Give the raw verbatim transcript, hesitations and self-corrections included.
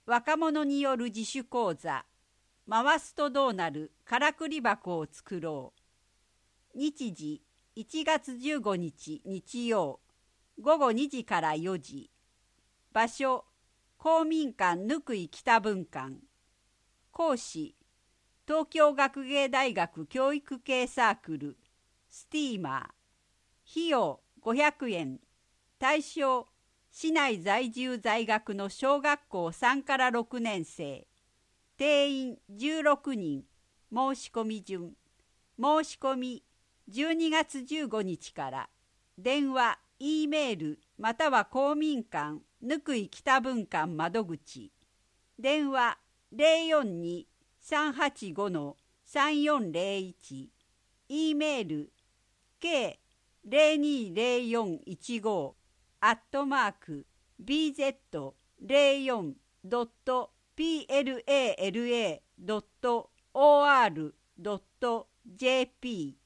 若者による自主講座、回すとどうなるからくり箱を作ろう。日時いちがつじゅうごにち日曜、ごごにじからよじ。場所、公民館ぬくい北分館。講師、東京学芸大学教育系サークル、スティーマー。費用ごひゃくえん。対象、市内在住在学の小学校さんからろくねん生。定員じゅうろくにん。申し込み順。申し込みじゅうにがつじゅうごにちから。電話、E メールまたは公民館ぬくい北分館窓口。電話 ゼロよんに さんはちご さんよんゼロいち。E メール ケーゼロにゼロよんいちご アットマーク ビーゼットゼロよんドットピーエルエーエルエードットオーアールドットジェーピー